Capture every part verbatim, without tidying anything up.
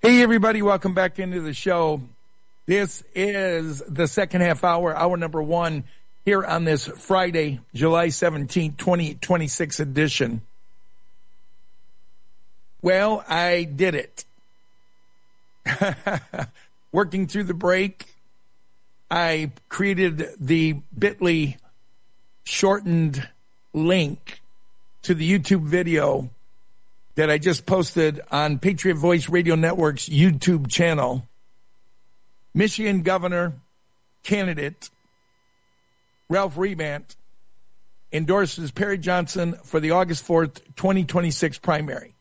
Hey, everybody, welcome back into the show. This is the second half hour, hour number one, here on this Friday, July seventeenth, twenty twenty-six edition. Well, I did it. Working through the break, I created the bit dot l y shortened link to the YouTube video that I just posted on Patriot Voice Radio Network's YouTube channel. Michigan governor candidate Ralph Rebandt endorses Perry Johnson for the August fourth, twenty twenty-six primary.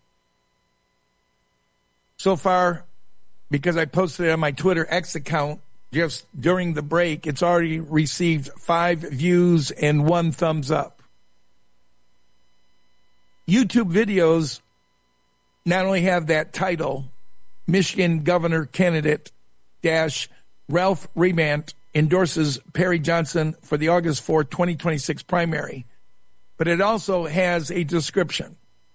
So far, because I posted it on my Twitter X account just during the break, it's already received five views and one thumbs up. YouTube videos not only have that title, Michigan governor candidate dash Ralph Rebandt endorses Perry Johnson for the August fourth, twenty twenty-six primary, but it also has a description.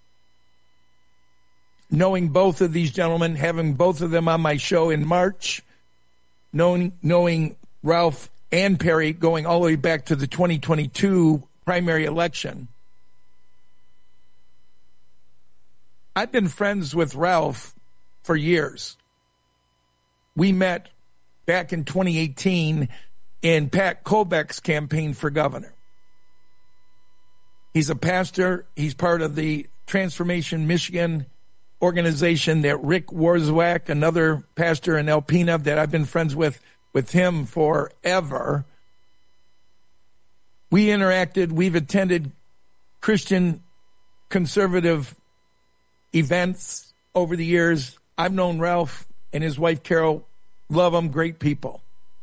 Knowing both of these gentlemen, having both of them on my show in March, knowing, knowing Ralph and Perry going all the way back to the twenty twenty-two primary election, I've been friends with Ralph for years. We met back in twenty eighteen in Pat Colbeck's campaign for governor. He's a pastor. He's part of the Transformation Michigan organization that Rick Warzwak, another pastor in Alpena that I've been friends with, with him forever. We interacted. We've attended Christian conservative events over the years. I've known Ralph and his wife Carol, love them, great people.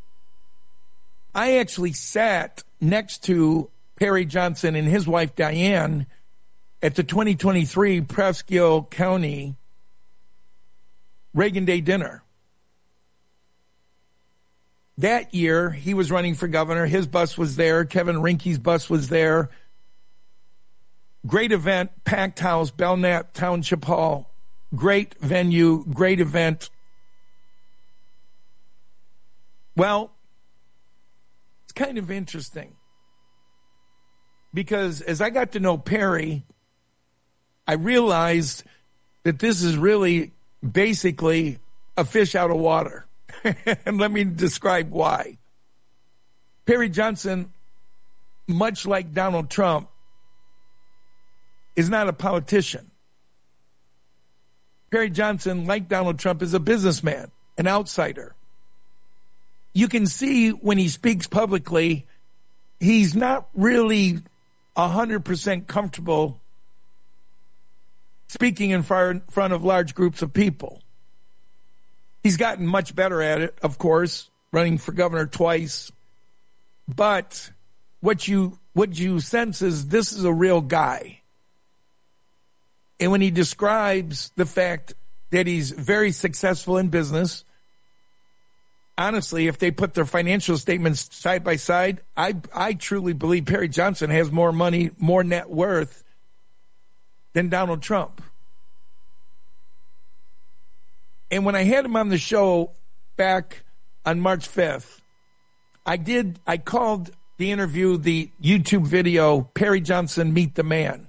I actually sat next to Perry Johnson and his wife Diane at the twenty twenty-three Presque Isle County Reagan Day dinner. That year, he was running for governor. His bus was there. Kevin Rinke's bus was there. Great event, packed house, Belknap Township Hall. Great venue, great event. Well, it's kind of interesting because as I got to know Perry, I realized that this is really basically a fish out of water. And let me describe why. Perry Johnson, much like Donald Trump, is not a politician. Perry Johnson, like Donald Trump, is a businessman, an outsider. You can see when he speaks publicly, he's not really one hundred percent comfortable speaking in front of large groups of people. He's gotten much better at it, of course, running for governor twice. But what you what you sense is this is a real guy. And when he describes the fact that he's very successful in business, honestly, if they put their financial statements side by side, I I truly believe Perry Johnson has more money, more net worth than Donald Trump. And when I had him on the show back on March fifth, I did, I called the interview the YouTube video, Perry Johnson Meet the Man.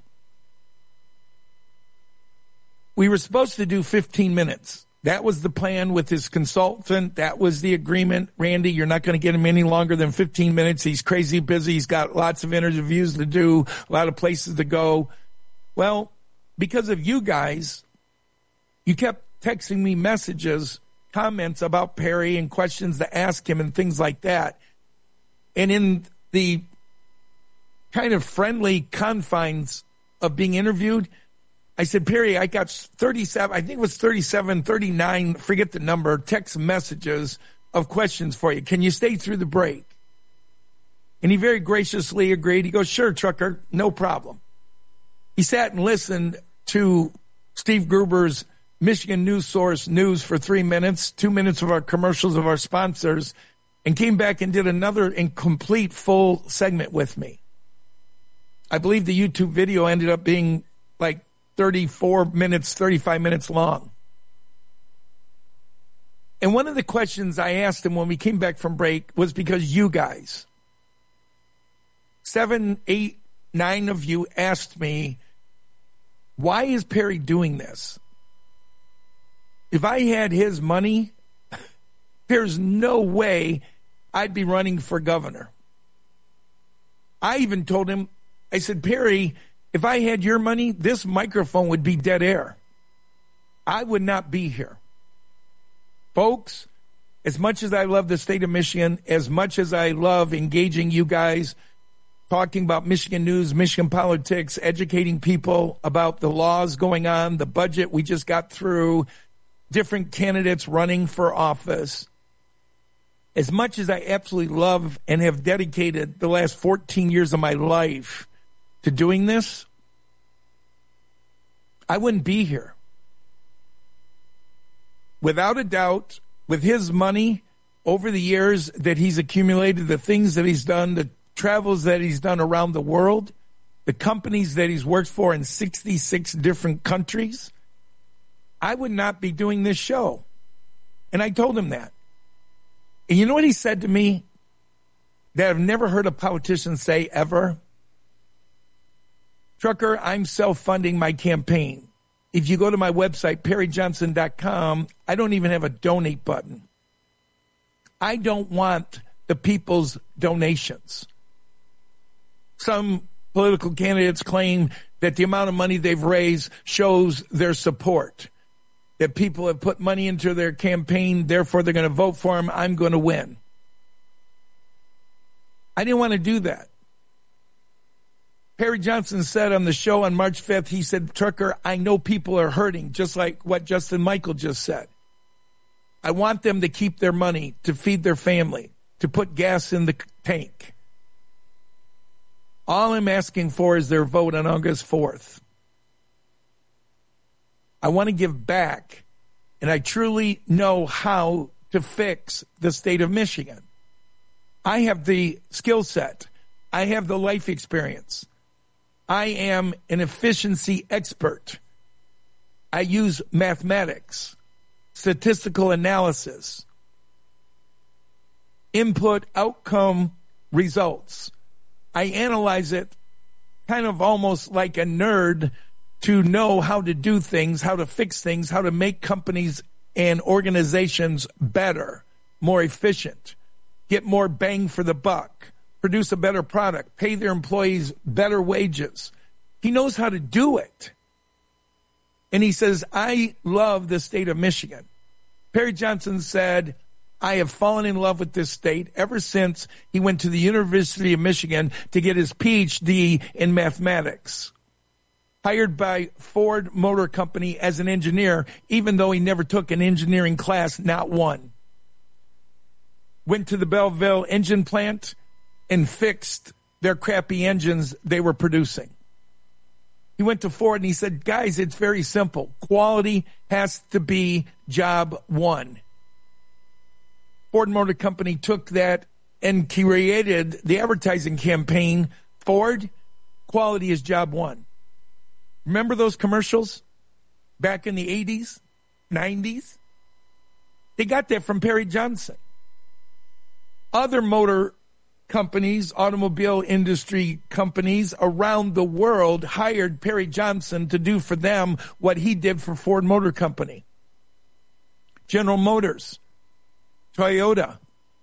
We were supposed to do fifteen minutes. That was the plan with his consultant. That was the agreement. Randy, you're not going to get him any longer than fifteen minutes. He's crazy busy. He's got lots of interviews to do, a lot of places to go. Well, because of you guys, you kept texting me messages, comments about Perry and questions to ask him and things like that. And in the kind of friendly confines of being interviewed, I said, Perry, I got thirty-seven, I think it was thirty-seven, thirty-nine, forget the number, text messages of questions for you. Can you stay through the break? And he very graciously agreed. He goes, sure, trucker, no problem. He sat and listened to Steve Gruber's Michigan News Source News for three minutes, two minutes of our commercials of our sponsors, and came back and did another incomplete full segment with me. I believe the YouTube video ended up being like thirty-four minutes, thirty-five minutes long. And one of the questions I asked him when we came back from break was because you guys, seven, eight, nine of you asked me, why is Perry doing this? If I had his money, there's no way I'd be running for governor. I even told him, I said, Perry, if I had your money, this microphone would be dead air. I would not be here. Folks, as much as I love the state of Michigan, as much as I love engaging you guys, talking about Michigan news, Michigan politics, educating people about the laws going on, the budget we just got through, different candidates running for office. As much as I absolutely love and have dedicated the last fourteen years of my life to doing this, I wouldn't be here. Without a doubt, with his money over the years that he's accumulated, the things that he's done, the travels that he's done around the world, the companies that he's worked for in sixty-six different countries, I would not be doing this show. And I told him that. And you know what he said to me that I've never heard a politician say ever? Trucker, I'm self-funding my campaign. If you go to my website, perry johnson dot com, I don't even have a donate button. I don't want the people's donations. Some political candidates claim that the amount of money they've raised shows their support, that people have put money into their campaign, therefore they're going to vote for him, I'm going to win. I didn't want to do that. Perry Johnson said on the show on March fifth, he said, Trucker, I know people are hurting, just like what Justin Michael just said. I want them to keep their money, to feed their family, to put gas in the tank. All I'm asking for is their vote on August fourth. I want to give back, and I truly know how to fix the state of Michigan. I have the skill set. I have the life experience. I am an efficiency expert. I use mathematics, statistical analysis, input, outcome, results. I analyze it kind of almost like a nerd to know how to do things, how to fix things, how to make companies and organizations better, more efficient, get more bang for the buck, produce a better product, pay their employees better wages. He knows how to do it. And he says, I love the state of Michigan. Perry Johnson said, I have fallen in love with this state ever since he went to the University of Michigan to get his P H D in mathematics. Hired by Ford Motor Company as an engineer, even though he never took an engineering class, not one. Went to the Belleville engine plant and fixed their crappy engines they were producing. He went to Ford and he said, guys, it's very simple. Quality has to be job one. Ford Motor Company took that and created the advertising campaign, Ford, quality is job one. Remember those commercials back in the eighties, nineties? They got that from Perry Johnson. Other motor companies, automobile industry companies around the world hired Perry Johnson to do for them what he did for Ford Motor Company. General Motors, Toyota.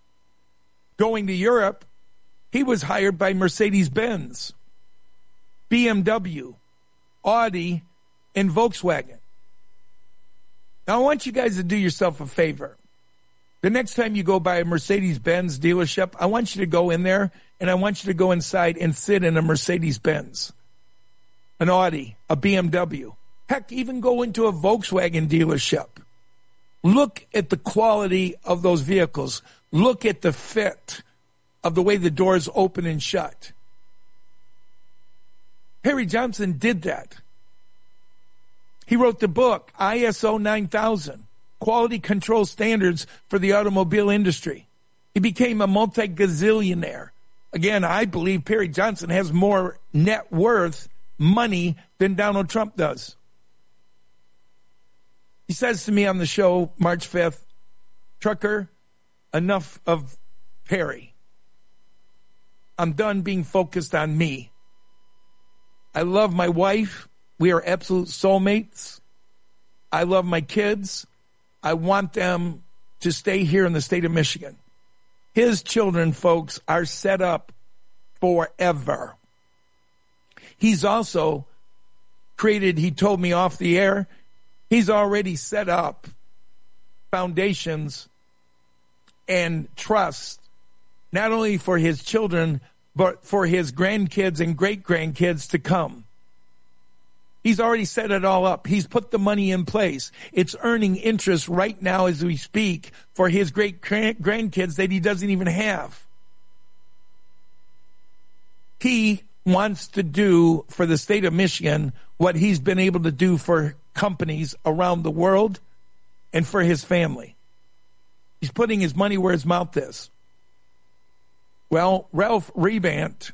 Going to Europe, he was hired by Mercedes-Benz, B M W, Audi, and Volkswagen. Now, I want you guys to do yourself a favor. The next time you go by a Mercedes-Benz dealership, I want you to go in there, and I want you to go inside and sit in a Mercedes-Benz, an Audi, a B M W. Heck, even go into a Volkswagen dealership. Look at the quality of those vehicles. Look at the fit of the way the doors open and shut. Perry Johnson did that. He wrote the book, I S O nine thousand. Quality Control Standards for the Automobile Industry. He became a multi-gazillionaire. Again, I believe Perry Johnson has more net worth, money, than Donald Trump does. He says to me on the show, March fifth, Trucker, enough of Perry. I'm done being focused on me. I love my wife. We are absolute soulmates. I love my kids. I want them to stay here in the state of Michigan. His children, folks, are set up forever. He's also created, he told me off the air, he's already set up foundations and trust, not only for his children, but for his grandkids and great-grandkids to come. He's already set it all up. He's put the money in place. It's earning interest right now as we speak for his great-grandkids that he doesn't even have. He wants to do for the state of Michigan what he's been able to do for companies around the world and for his family. He's putting his money where his mouth is. Well, Ralph Rebant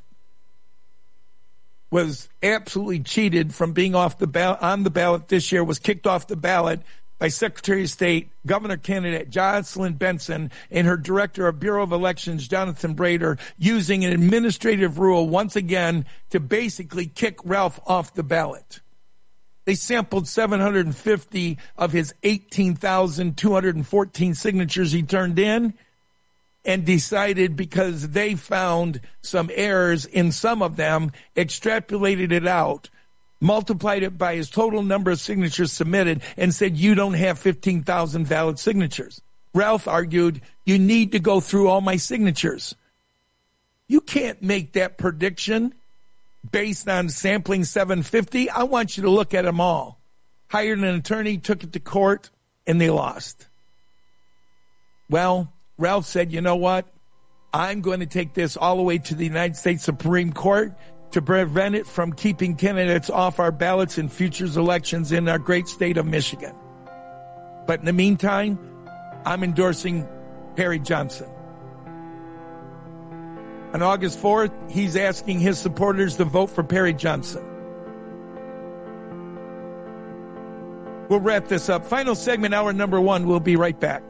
was absolutely cheated from being off the ballot, on the ballot this year, was kicked off the ballot by Secretary of State, Governor candidate Jocelyn Benson, and her Director of Bureau of Elections, Jonathan Brader, using an administrative rule once again to basically kick Ralph off the ballot. They sampled seven hundred fifty of his eighteen thousand two hundred fourteen signatures he turned in, and decided, because they found some errors in some of them, extrapolated it out, multiplied it by his total number of signatures submitted, and said, you don't have fifteen thousand valid signatures. Ralph argued, you need to go through all my signatures. You can't make that prediction based on sampling seven hundred fifty. I want you to look at them all. Hired an attorney, took it to court, and they lost. Well, Ralph said, you know what? I'm going to take this all the way to the United States Supreme Court to prevent it from keeping candidates off our ballots in future elections in our great state of Michigan. But in the meantime, I'm endorsing Perry Johnson. On August fourth, he's asking his supporters to vote for Perry Johnson. We'll wrap this up. Final segment, hour number one. We'll be right back.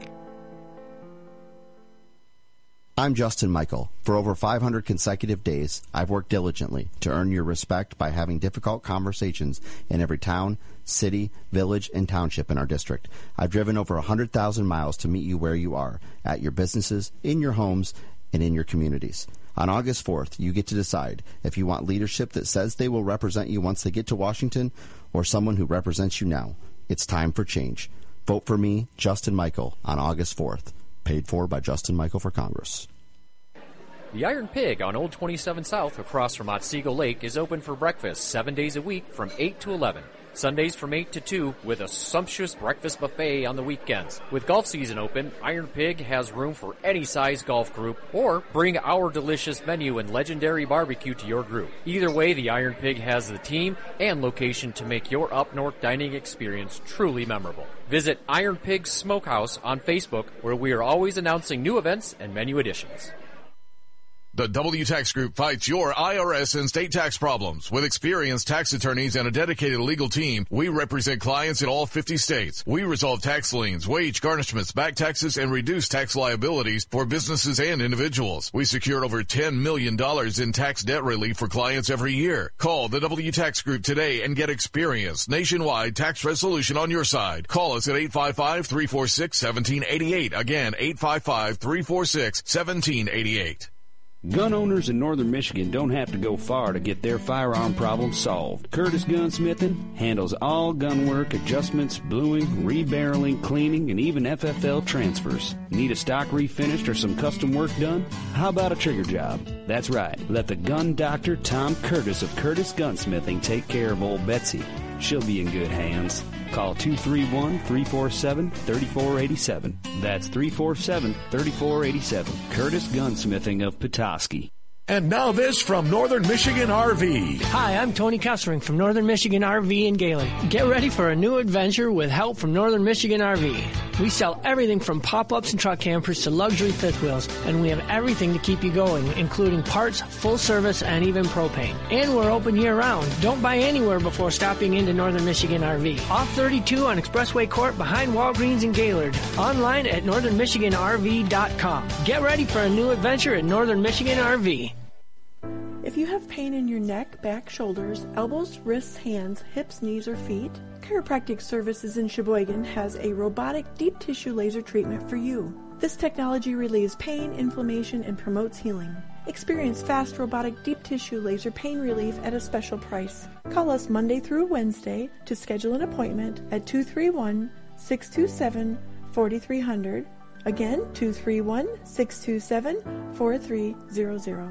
I'm Justin Michael. For over five hundred consecutive days, I've worked diligently to earn your respect by having difficult conversations in every town, city, village, and township in our district. I've driven over one hundred thousand miles to meet you where you are, at your businesses, in your homes, and in your communities. On August fourth, you get to decide if you want leadership that says they will represent you once they get to Washington, or someone who represents you now. It's time for change. Vote for me, Justin Michael, on August fourth. Paid for by Justin Michael for Congress. The Iron Pig on Old twenty-seven South across from Otsego Lake is open for breakfast seven days a week from eight to eleven. Sundays from eight to two with a sumptuous breakfast buffet on the weekends. With golf season open, Iron Pig has room for any size golf group, or bring our delicious menu and legendary barbecue to your group. Either way, the Iron Pig has the team and location to make your up-north dining experience truly memorable. Visit Iron Pig Smokehouse on Facebook, where we are always announcing new events and menu additions. The W Tax Group fights your I R S and state tax problems. With experienced tax attorneys and a dedicated legal team, we represent clients in all fifty states. We resolve tax liens, wage garnishments, back taxes, and reduce tax liabilities for businesses and individuals. We secured over ten million dollars in tax debt relief for clients every year. Call the W Tax Group today and get experienced nationwide tax resolution on your side. Call us at eight five five, three four six, one seven eight eight. Again, eight five five, three four six, one seven eight eight. Gun owners in northern Michigan don't have to go far to get their firearm problems solved. Curtis Gunsmithing handles all gun work, adjustments, bluing, rebarreling, cleaning, and even F F L transfers. Need a stock refinished or some custom work done? How about a trigger job? That's right. Let the gun doctor Tom Curtis of Curtis Gunsmithing take care of old Betsy. She'll be in good hands. Call two three one, three four seven, three four eight seven. That's three four seven, three four eight seven. Curtis Gunsmithing of Petoskey. And now this from Northern Michigan R V. Hi, I'm Tony Kessering from Northern Michigan R V in Gaylord. Get ready for a new adventure with help from Northern Michigan R V. We sell everything from pop-ups and truck campers to luxury fifth wheels, and we have everything to keep you going, including parts, full service, and even propane. And we're open year-round. Don't buy anywhere before stopping into Northern Michigan R V. Off thirty-two on Expressway Court behind Walgreens in Gaylord. Online at northern michigan r v dot com. Get ready for a new adventure at Northern Michigan R V. If you have pain in your neck, back, shoulders, elbows, wrists, hands, hips, knees, or feet, Chiropractic Services in Sheboygan has a robotic deep tissue laser treatment for you. This technology relieves pain, inflammation, and promotes healing. Experience fast robotic deep tissue laser pain relief at a special price. Call us Monday through Wednesday to schedule an appointment at two three one, six two seven, four three zero zero. Again, two three one, six two seven, four three zero zero.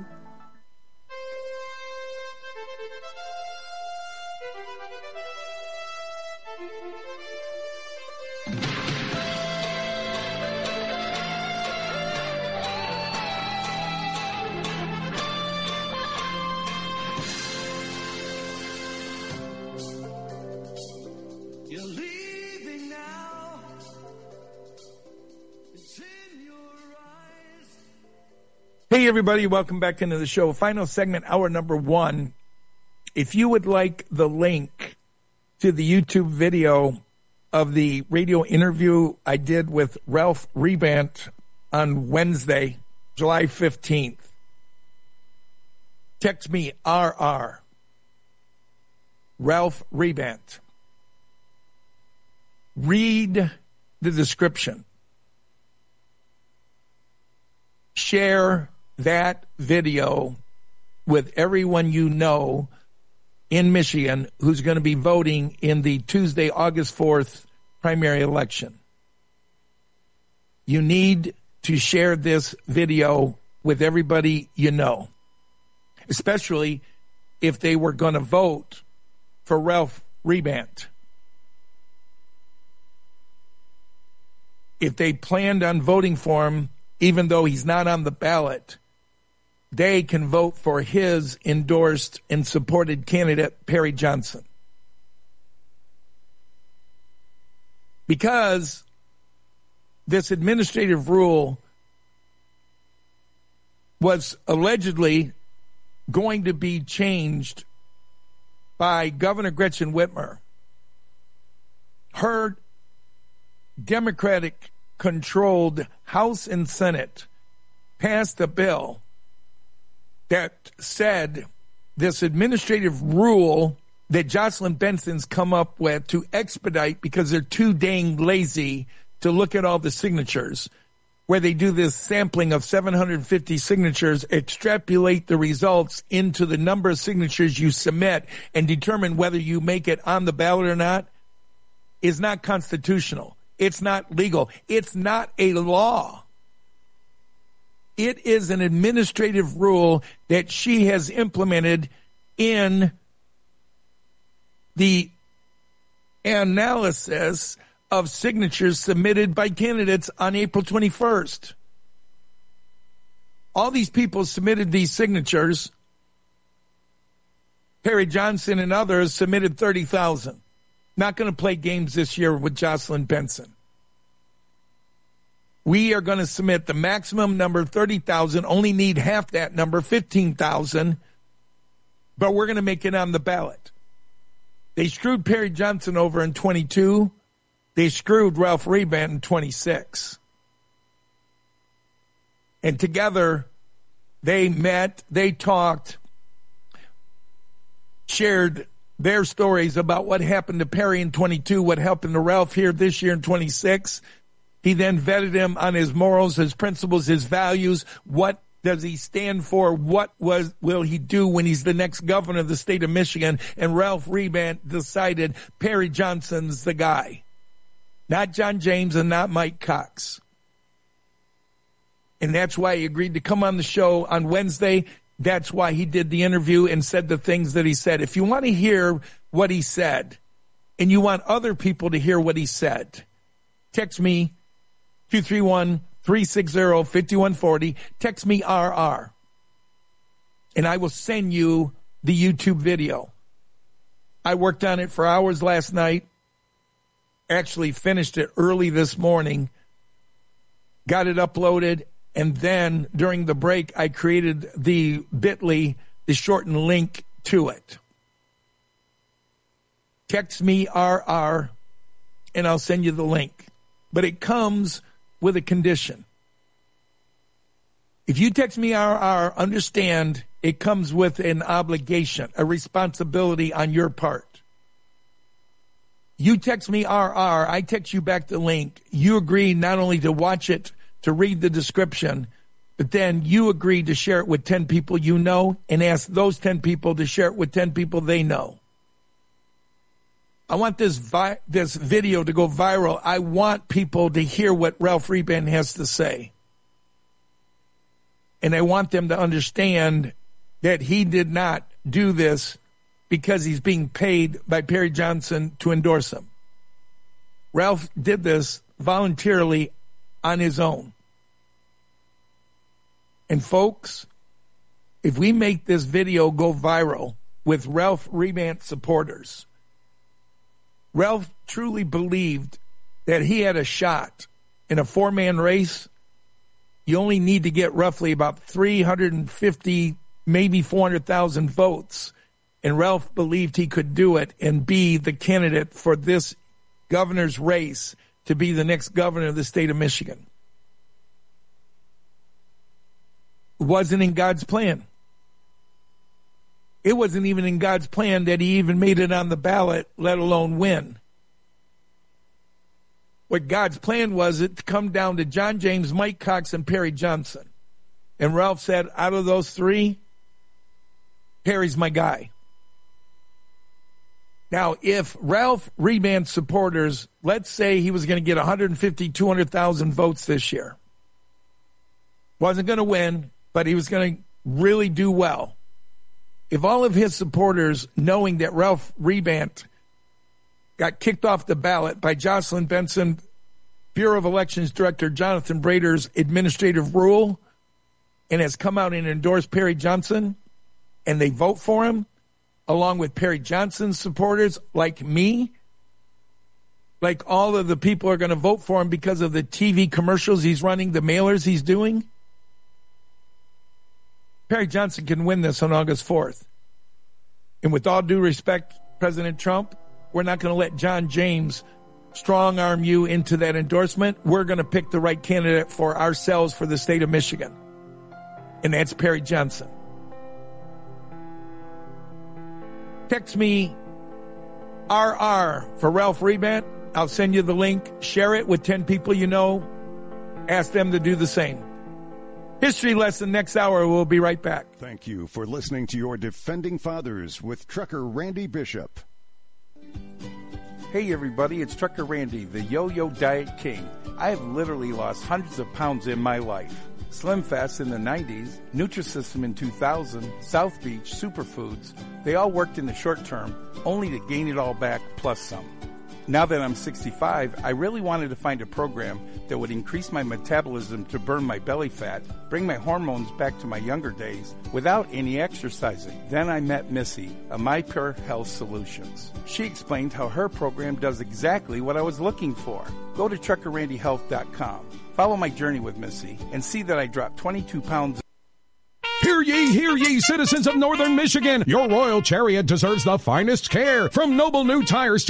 Hey, everybody. Welcome back into the show. Final segment, hour number one. If you would like the link to the YouTube video of the radio interview I did with Ralph Rebant on Wednesday, July fifteenth, text me R R, Ralph Rebant. Read the description. Share that video with everyone you know in Michigan who's going to be voting in the Tuesday, August fourth primary election. You need to share this video with everybody you know, especially if they were going to vote for Ralph Rebant. If they planned on voting for him, even though he's not on the ballot, they can vote for his endorsed and supported candidate, Perry Johnson. Because this administrative rule was allegedly going to be changed by Governor Gretchen Whitmer. Her Democratic-controlled House and Senate passed a bill that said this administrative rule that Jocelyn Benson's come up with to expedite, because they're too dang lazy to look at all the signatures, where they do this sampling of seven hundred fifty signatures, extrapolate the results into the number of signatures you submit, and determine whether you make it on the ballot or not, is not constitutional. It's not legal. It's not a law. It is an administrative rule that she has implemented in the analysis of signatures submitted by candidates on April twenty-first. All these people submitted these signatures. Perry Johnson and others submitted thirty thousand. Not going to play games this year with Jocelyn Benson. We are going to submit the maximum number, thirty thousand, only need half that number, fifteen thousand, but we're going to make it on the ballot. They screwed Perry Johnson over in twenty-two. They screwed Ralph Rebant in twenty-six. And together, they met, they talked, shared their stories about what happened to Perry in twenty-two, what happened to Ralph here this year in twenty-six. He then vetted him on his morals, his principles, his values. What does he stand for? What was will he do when he's the next governor of the state of Michigan? And Ralph Rebant decided Perry Johnson's the guy. Not John James and not Mike Cox. And that's why he agreed to come on the show on Wednesday. That's why he did the interview and said the things that he said. If you want to hear what he said, and you want other people to hear what he said, text me two three one, three six zero, five one four zero. Text me R R. and I will send you the YouTube video. I worked on it for hours last night, actually finished it early this morning, got it uploaded, and then during the break, I created the bit dot l y, the shortened link to it. Text me R R, and I'll send you the link. But it comes with a condition. If you text me R R, understand it comes with an obligation, a responsibility on your part. You text me R R, I text you back the link. You agree not only to watch it, to read the description, but then you agree to share it with ten people you know and ask those ten people to share it with ten people they know. I want this vi- this video to go viral. I want people to hear what Ralph Reban has to say. And I want them to understand that he did not do this because he's being paid by Perry Johnson to endorse him. Ralph did this voluntarily on his own. And folks, if we make this video go viral with Ralph Reban supporters, Ralph truly believed that he had a shot in a four-man race. You only need to get roughly about three hundred fifty, maybe four hundred thousand votes. And Ralph believed he could do it and be the candidate for this governor's race to be the next governor of the state of Michigan. It wasn't in God's plan. It wasn't even in God's plan that he even made it on the ballot, let alone win. What God's plan was it to come down to John James, Mike Cox, and Perry Johnson. And Ralph said, out of those three, Perry's my guy. Now, if Ralph Reban supporters, let's say he was going to get one hundred fifty, two hundred thousand votes this year, wasn't going to win, but he was going to really do well. If all of his supporters, knowing that Ralph Reban got kicked off the ballot by Jocelyn Benson, Bureau of Elections Director Jonathan Brader's administrative rule, and has come out and endorsed Perry Johnson, and they vote for him, along with Perry Johnson's supporters like me, like all of the people are going to vote for him because of the T V commercials he's running, the mailers he's doing, Perry Johnson can win this on August fourth. And with all due respect, President Trump, we're not going to let John James strong-arm you into that endorsement. We're going to pick the right candidate for ourselves for the state of Michigan. And that's Perry Johnson. Text me R R for Ralph Reban. I'll send you the link. Share it with ten people you know. Ask them to do the same. History lesson next hour. We'll be right back. Thank you for listening to your Defending Fathers with Trucker Randy Bishop. Hey everybody, it's Trucker Randy, the Yo-Yo Diet King. I have literally lost hundreds of pounds in my life. Slim Fast in the nineties, Nutrisystem in two thousand, South Beach, Superfoods, they all worked in the short term, only to gain it all back plus some. Now that I'm sixty-five, I really wanted to find a program that would increase my metabolism to burn my belly fat, bring my hormones back to my younger days, without any exercising. Then I met Missy, a MyPure Health Solutions. She explained how her program does exactly what I was looking for. Go to trucker randy health dot com. Follow my journey with Missy and see that I dropped twenty-two pounds. Hear ye, hear ye, citizens of Northern Michigan. Your royal chariot deserves the finest care. From Noble New Tires to